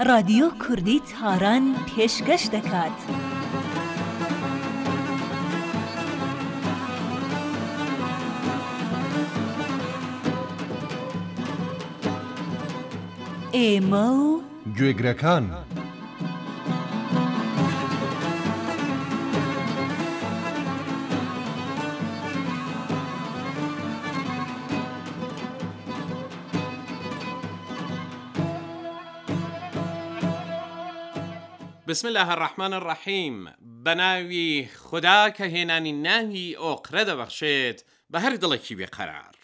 رادیۆ کوردی تاران پێشکەش دەکات. ئێمە و گوێگرەکان بسم الله الرحمن الرحیم بناوی خدا که هێنانی ناوی ئۆقرە دەبەخشێت بە هەر دڵێکی بێقەرار.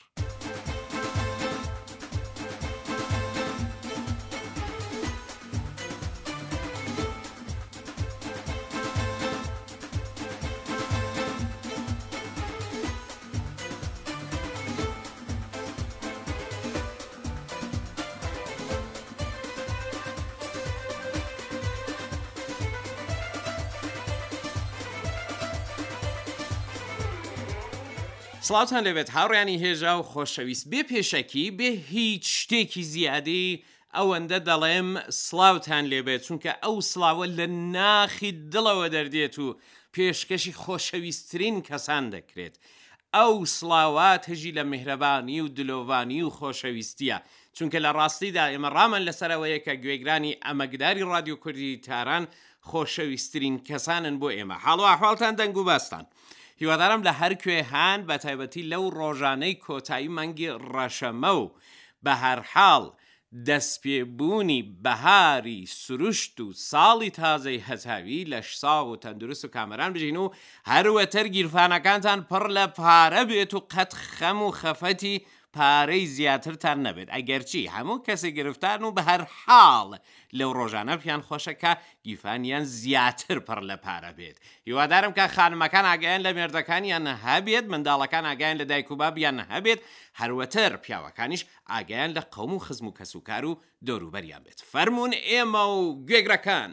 سڵاوتان لەبێت هاوڕێیانی هێژا و خۆشەویست بێ پێشەکی بێ هیچ شتێکی زیادی ئەوەندە دەڵێم سڵاوتان لێبێت، چونکە ئەو سڵاوە لە ناخی دڵەوە دەردێت و پێشکەشی خۆشەویستترین کەسان دەکرێت. ئەو سڵاوات هەژی لە میهرەبانی و دلۆڤانی و خۆشەویستیە، چونکە لە ڕاستیدا ئێمە ڕامان لەسەرەوەیە کە گوێگرانی ئەمەکداری رادیۆ کوردی تاران خۆشەویستترین کەسانن بۆ ئێمە. حاڵ و ئەحواڵتان دەنگ و باستان. هیوادارم لە هەر کوێهان بە تایبەتی لەو ڕۆژانەی کۆتایی مانگی ڕەشەمە و بە هەر حاڵ دەستپێبوونی بەهاری سروشت و ساڵی تازەی هەتاوی لە شساو و تەندروست و کامەران بژین و هەروەتەر گیرفانەکانتان پڕ لە پارە بێت و قەت خەم و خەفەتی پارەی زیاترتان نەبێت. ئەگەرچی هەموو کەسێک گرفتان و بە هەر حاڵ لەو ڕۆژانە پیان خۆشەکە گیفانیان زیاتر پڕ لە پارە بێت. هیوادارم کە خانمەکان ئاگایان لە مێردەکانیان هەبێت، منداڵەکان ئاگایان لە دایک و بابیان هەبێت، هەروەتەر پیاوەکانیش ئاگایان لە قەوم و خزم و کەسوکار و دەوروبەریان بێت. فەرموون ئێمە و گوێگرەکان.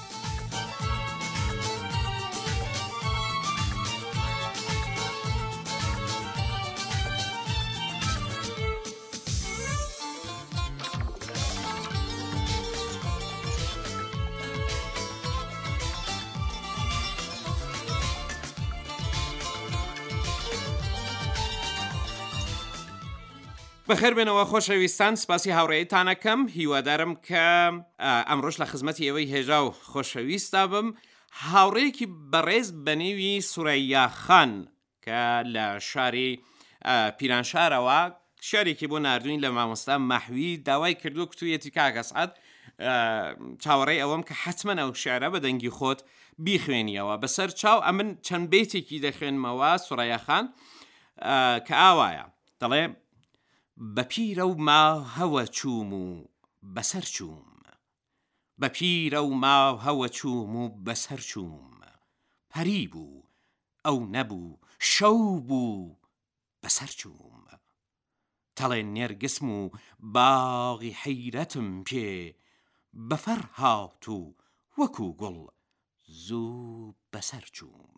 بەخێر بێنەوە خۆشەویستان، سپاسی هاوڕێیتانەکەم. هیوادارم کە ئەمڕۆژ لە خزمەتی ئێوەی هێژا و خۆشەویستا بم. هاوڕێیەکی بەڕێز بەنێوی سورەیا خان کە لە شاری پیرانشارەوە شارێکی بۆ نردوین لە مامۆستا مەحوی داوای کردووە کتوویەتی کاگەسعەد چاوەڕێی ئەوەم کە حتمما ئەو شعرە بە دەنگی خۆت بیخوێنیەوە. بەسەر چاو ئەمن چەند بێتێکی دەخوێنمەوە سورەیا خان کە ئاوایە، دەڵێ: بە پیرە و ما هەوە چووم و بەسەر چووم، بە پیرە و ما هەوە چووم و بەسەر چووم، پەری بوو ئەو نەبوو شەو بوو بەسەر چووم، تەڵێ نێرگسم و باغی حەیرەتم پێ، بەفەر هات و وەکو گوڵ زوو بەسەر چووم،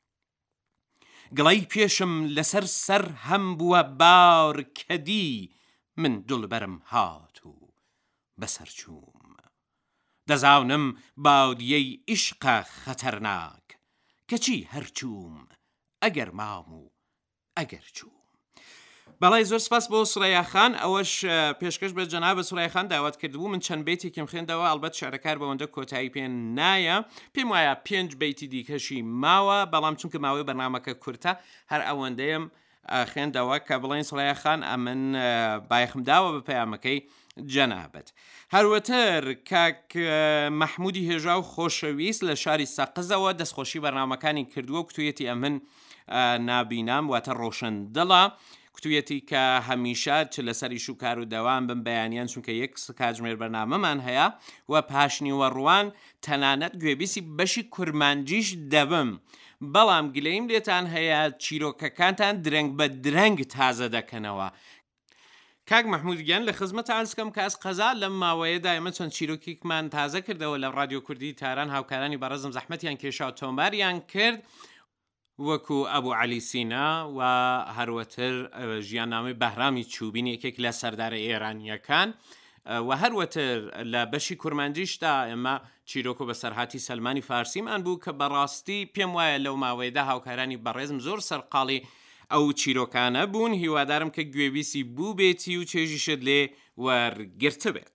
گڵەی پێشم لەسەر سەر هەم بووە بار کەدی، من دڵبەرم هات و بەسەر چووم، دەزانم باودیەی عیشقە خەتەرناک، کەچی هەر چووم ئەگەر مام و ئەگەر چووم. بەڵای زۆر سپاس بۆ سورەیا خان. ئەوەش پێشکەش بە جەنابە سورەیا خان داوات کردبوو من چەند بەیتێکم خوێندەوە، ئەڵبەت شعرەکار بەوەندە کۆتایی پێ نایە. پێم وایە 5 بەیتی دیکەشی ماوە، بەڵام چونکە ماوەی بەرنامەکە کورتە هەر ئەوەندەیەم خوێندەوە کە بڵێن سورەیا خان ئەمن بایەخم داوە بە پەیامەکەی جەنابەت. هەروەتر کاک مەحموودی هێژا و خۆشەویست لە شاری سەقزەوە دەستخۆشی بەرنامەکانی کردووە، کتوویەتی ئەمن نابینام واتە ڕۆشندڵە، کتوویەتی کە هەمیشە چ لەسەری شوکار و دەوام بم بەیانیان، چونکە یەک کاتژمێر بەرنامەمان هەیە و پاشنی وەڕوان تەنانەت گوێبیسی بەشی کورمانجیش دەبم، بەڵام گلەیم لێتان هەیە چیرۆکەکانتان درەنگ بە درەنگ تازە دەکەنەوە. کاک مەحموودگیان لە خزمەت ئالسکەم کە ئەس قەزا لەم ماوەیەدا ئێمە چەند چیرۆکێکمان تازە کردەوە لە رادیۆ کوردی تاران، هاوکارانی بەڕێزم زەحمەتیان کێشا و تۆماریان کرد، وەکو ئەبوو عەلی سینا و هەروەتر ژیاننامەی بەهرامی چوبین، یەکێک لە سەردارە ئێرانیەکان و هەروەتر لە بەشی کورمانجیشدا ئێمە چیرۆک و بەسەرهاتی سەلمانی فارسیمان بوو کە بەڕاستی پێم وایە لەو ماوەیەدا هاوکارانی بەڕێزم زۆر سەرقاڵی ئەو چیرۆکانە بوون. هیوادارم کە گوێبیسی بوو بێتی و چێژیشت لێ وەرگرتە بێت.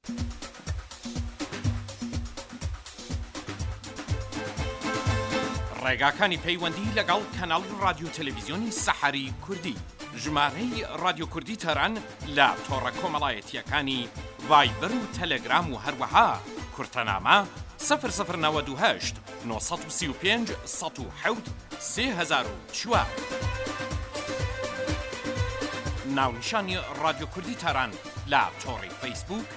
ڕێگاکانی پەیوەندی لەگەڵ کەناڵی رادیۆ تەلەڤیزیۆنی سەحەری کوردی، ژمارەی رادیۆ کوردی تەران لە تۆڕە کۆمەڵایەتیەکانی ڤایبەر و تەلەگرام و هەروەها کورتەنامە 0098 935 107 3004. ناونیشانی رادیۆ کوردی تەران لە تۆڕی فەیسبوک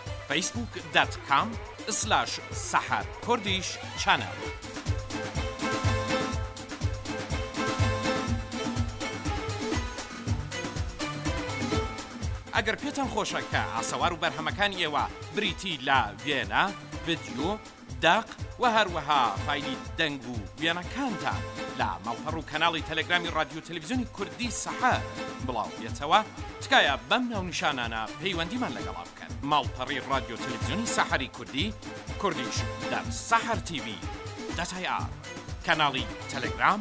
facebook.com/saharkurdish channel. ئەگەر پێتان خۆشە کە ئاسەوار و بەرهەمەکانی ئێوە بریتی لە وێنە، ڤیدیۆ، داق و هەروەها فایلی دەنگ و وێنەکانتان لە ماڵپەڕ و کەناڵی تەلەگرامی رادیۆ تەلەڤیزیۆنی کوردی سەحەر بڵاو بێتەوە، تکایە بەم ناونیشانانە پەیوەندیمان لەگەڵا بکەن. ماڵپەڕی رادیۆ تەلەڤیزیۆنی سەحەری کوردی، kurdish.sahartv.ir، کەناڵی تەلەگرام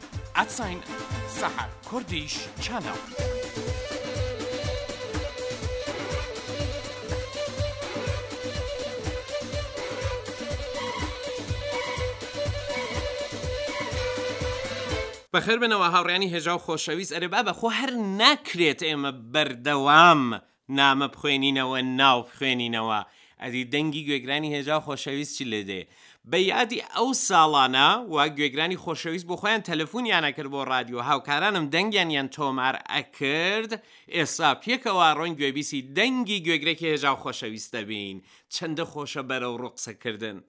@saharkurdish channel. بەخێر بنەوە هاوڕێیانی هێژا و خۆشەویست. ئەرێ با بەخۆ هەر ناکرێت ئێمە بەردەوام نامە بخوێنینەوە ناو بخوێنینەوە. ئەدی دەنگی گوێگرانی هێژا و خۆشەویست چی لێ دێ؟ بە یادی ئەو ساڵانە وا گوێگرانی خۆشەویست بۆ خۆیان تەلەفۆنیانە کرد بۆ رادیۆ، هاوکارانم دەنگیان تۆمار ئەکرد. ئێستا پێکەوە ڕۆین گوێبیسی دەنگی گوێگرێکی هێژا و خۆشەویست دەبین. چەندە خۆشە بەرەو ڕوقسەکردن.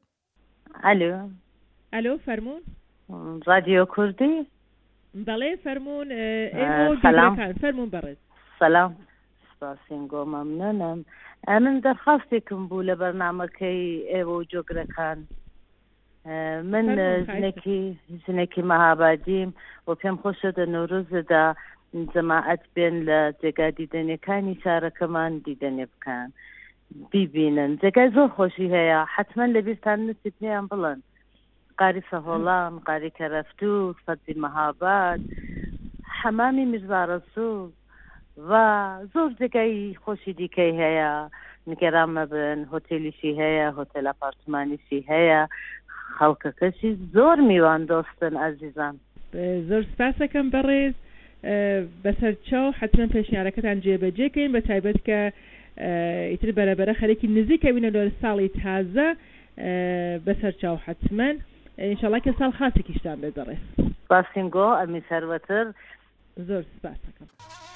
ئەلۆ فەرموون رادیۆ کوردی؟ بەڵێ فەرموون. فەرموون بەڕێز. سەلام، سپاسینگۆ، مەمنونم. من دەرخواستێکم بوو لە بەرنامەکەی ئێوە و جۆگرەکان. من ژنێکی مەهابادیم و پێم خۆشە دە نۆرۆزدا جەماعەت بێن لە جێگا دیدەنیەکانی شارەکەمان دیدەنێ بکەن، بیبینن. جێگای زۆر خۆشی هەیە، حتمما لە بیرتان نووسی پێیان بڵێن. قاری سەهۆڵان، قاری کەرەفتوو، سەدی مەهاباد، حەمامی میرزا ڕەسوول و زۆر جێگای خۆشی دیکەی هەیە. نیگەران مەبن، هۆتێلیشی هەیە، هۆتێل ئەپارتمانیشی هەیە. خەڵکەکەشی زۆر میوان دۆستن ئازیزان. زۆر سپاس دەکەم بەڕێز. بەسەرچاو حتمما پێشنیارەکەتان جێبەجێکەین، بە تایبەت کە ئیتر بەرەبەرە خەرێکی نزیکەوینە لە ساڵی تازە. بەسەرچاو حتمما ئینشاڵڵا کە ساڵ خاسێکیشتان بێت بەڕێز. باسینگۆ ئەمی سەروەتر، زۆر سپاس دەکەم.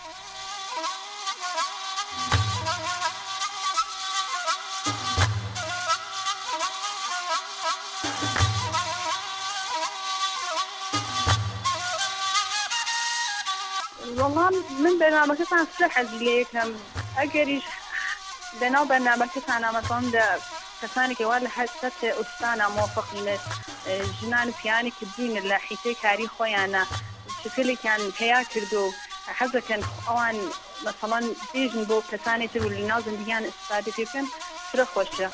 وەڵام من بەرنامەکەتان سێ حەزی لێ یەکەم، ئەگەریش لەناو بەرنامەکەتان ئامەزان دە کەسانێکی وا لە حەسەت ئوستانە مۆفەقینە ژنان و پیانی کردوینە لە حیتەی کاری خۆیانە شکلێکیان پیا کردو و حەزەکەن ئەوان مەسەڵەن بێژن بۆ کەسانی تر و لە ناو زندگیان ئیستفادە پێکەن، فرە خۆشە.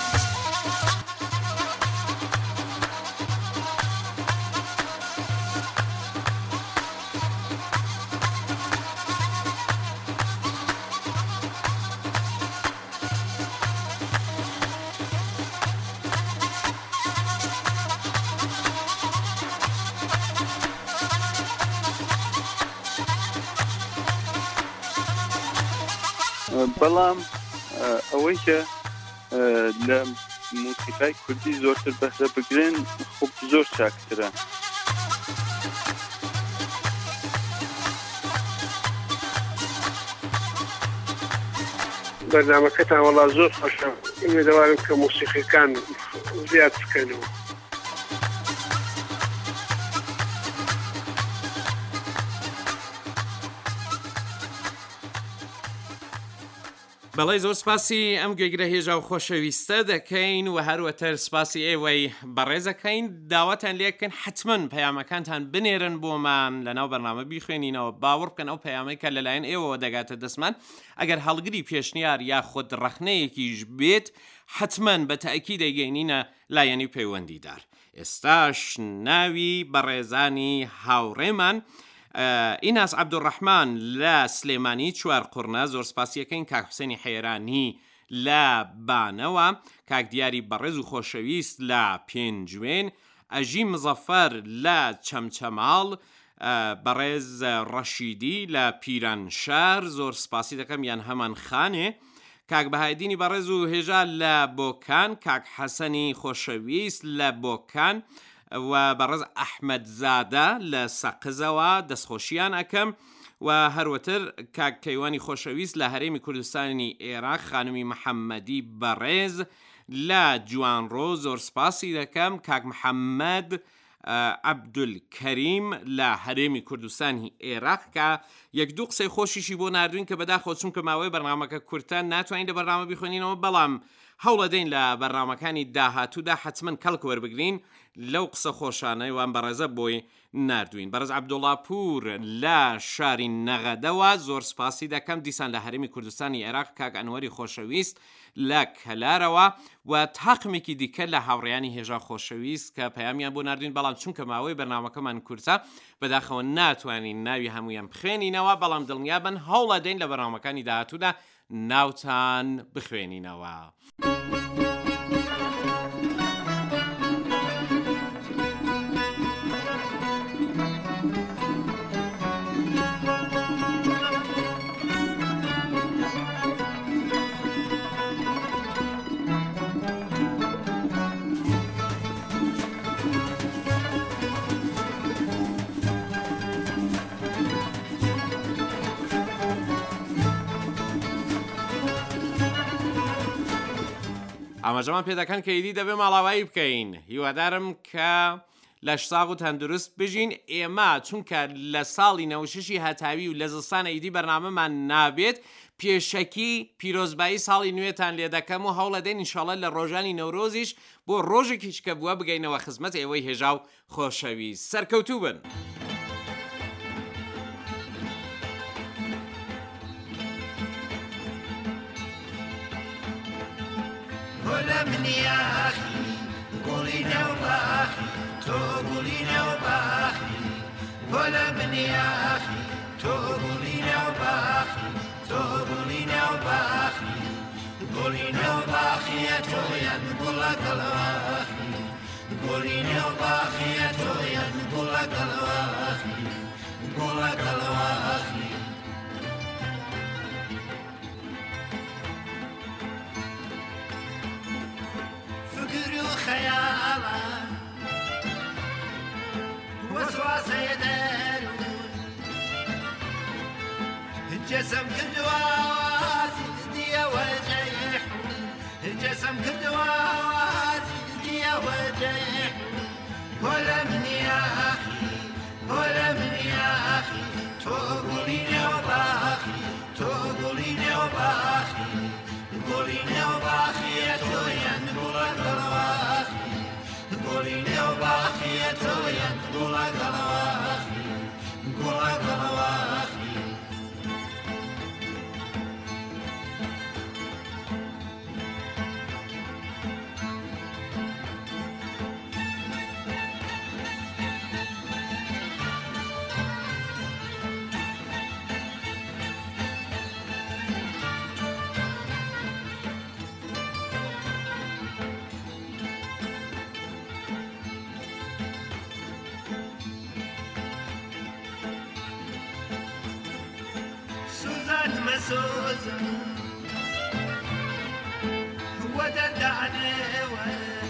بەڵام ئەوەی کە لە موسیقای کوردی زۆرتر بەهرە بگرن خوب زۆر چاکترە. بەرنامەکەتان وەڵا زۆر خۆشە، ئومیدوارم کە موسیقیەکان زیاد بکەنەوە. بەڵێ زۆر سپاسی ئەم گوێگرە هێژا و خۆشەویستە دەکەین و هەروەتر سپاسی ئێوەی بەڕێزەکەین داواتان لێکن حتمما پەیامەکانتان بنێرن بۆمان لەناو بەرنامە بیخوێنینەوە باوەڕ بکەن ئەو پەیامەی کە لەلایەن ئێوەوە دەگاتە دەستمان ئەگەر هەڵگری پێشنیار یا خۆت ڕەخنەیەکیش بێت حتمما بە تەئکید دەیگەینینە لایەنی پەیوەندیدار. ئێستاش ناوی بەڕێزانی هاوڕێمان ئیناس عەبدوڕەحمان لە سلێمانی چوار قورنە، زۆر سپاسیەکەین کاک حوسێنی حەیرانی لە بانەوە، کاک دیاری بەڕێز و خۆشەویست لە پێنجوێن، ئەژی مزەفەر لە چەمچەماڵ، بەڕێز ڕەشیدی لە پیرانشار زۆر سپاسی دەکەم یان هەمان خانێ، کاک بەهایدینی بەڕێز و هێژا لە بۆکان، کاک حەسەنی خۆشەویست لە بۆکان و بەڕێز ئەحمەد زادە لە سەقزەوە دەستخۆشیان ئەەکەم و هەروەتر کاک کەیوانی خۆشەویست لە هەرێمی کوردستانی عێراق، خانمی محەممەدی بەڕێز لە جوانڕۆ زۆر سپاسی دەکەم، کاک محەممەد عەبدولکەریم لە هەرێمی کوردستانی عێراق کە یەک دوو قسەی خۆشیشی بۆ ناردوین کە بەداخۆ چونکە ماوەی بەرنامەکە کورتە ناتوانین لە بەرنامە بیخوێنینەوە، بەڵام هەوڵە دەین لە بەرنامەکانی داهاتوودا حتمما کەڵک وەربگرین لەو قسە خۆشانەی وان بەڕێزە بۆی ناردوین. بەڕێز عەبدوڵڵا پور لە شاری نەغەدەوە زۆر سپاسی دەکەم، دیسان لە هەرێمی کوردستانی عێراق کاک ئەنوەری خۆشەویست لە کەلارەوە و تاقمێکی دیکە لە هاوڕێیانی هێژا خۆشەویست کە پەیامیان بۆ ناردوین، بەڵام چونکە ماوەی بەرنامەکەمان کورتە بەداخەوە ناتوانین ناوی هەمویان بخوێنینەوە، بەڵام دڵنیابن هەوڵە دەین لە بەرنامەکانی داهاتوودا ناوتان بخوێنینەوە. ئاماژەمان پێدەکەن کە ئیدی دەبێ ماڵاوایی بکەین، هیوادارم کە لە شساغ و تەندروست بژین. ئێمە چونکە لە ساڵی 96 هەتاوی و لە زستانە ئیدی بەرنامەمان نابێت، پێشەکی پیرۆزبایی ساڵی نوێتان لێ دەکەم و هەوڵە دەین ئینشاڵڵا لە ڕۆژانی نەورۆزیش بۆ ڕۆژێکی چکە بووە بگەینەوە خزمەت ئێوەی هێژا و خۆشەویست. سەرکەوتوو بن. ولا من يا أخي قولينا وباخي تو قولينا وباخي ولا من يا أخي تو قولينا وباخي تو قولينا وباخي قولينا وباخي يا تو يا نقول لك الواخي قولينا وباخي يا تو يا نقول لك الواخي نقول لك الواخي خيالا وسواس يدارون الجسم كدواسي ديا وجيحون الجسم كدواسي ديا وجيحون ولا من يا أخي ولا من يا أخي تقوليني وباخي تقوليني وباخي قوليني وباخي يا تويا نقول لك الواخي قوليني وباخي يا تويا نقول لك الواخي نقول لك الواخي مسوزة ودد عليه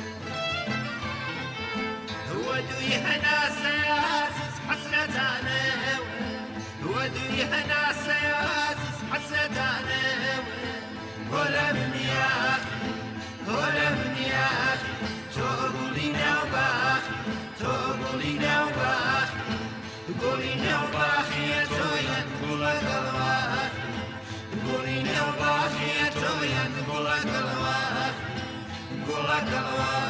ودويها ناس ياسس حسرت عليه ودويها ناس ياسس حسرت عليه ولا من يا أخي ولا من يا أخي تقولينا وباخي تقولينا وباخي تقولينا وباخي يا تويا نقول لك الواخي قوليني وباخي باکەڵەوە